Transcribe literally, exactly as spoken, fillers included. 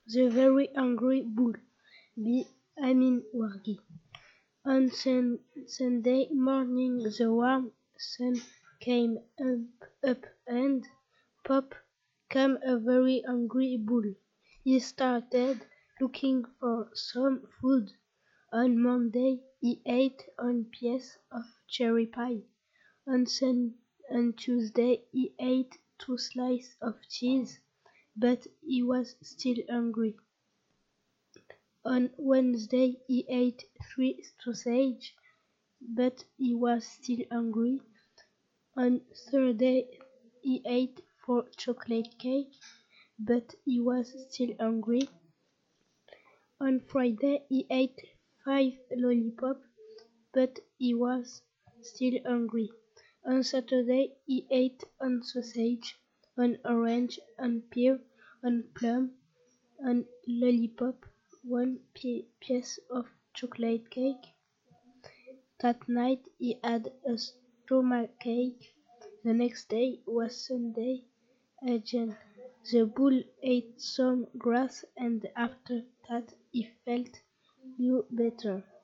The Very Hungry Bull by Amin Wargi. On sun- Sunday morning the warm sun came up, up and pop came a very hungry bull. He started looking for some food. On Monday he ate one piece of cherry pie. On, sun- on Tuesday he ate two slices of cheese, but he was still hungry. On Wednesday he ate three sausages, but he was still hungry. On Thursday he ate four chocolate cakes, but he was still hungry. On Friday he ate five lollipops, but he was still hungry. On Saturday he ate one sausage, one orange, one pear, one plum, one lollipop, one piece of chocolate cake. That night he had a stomachache. The next day was Sunday again. The bull ate some grass and after that he felt no better.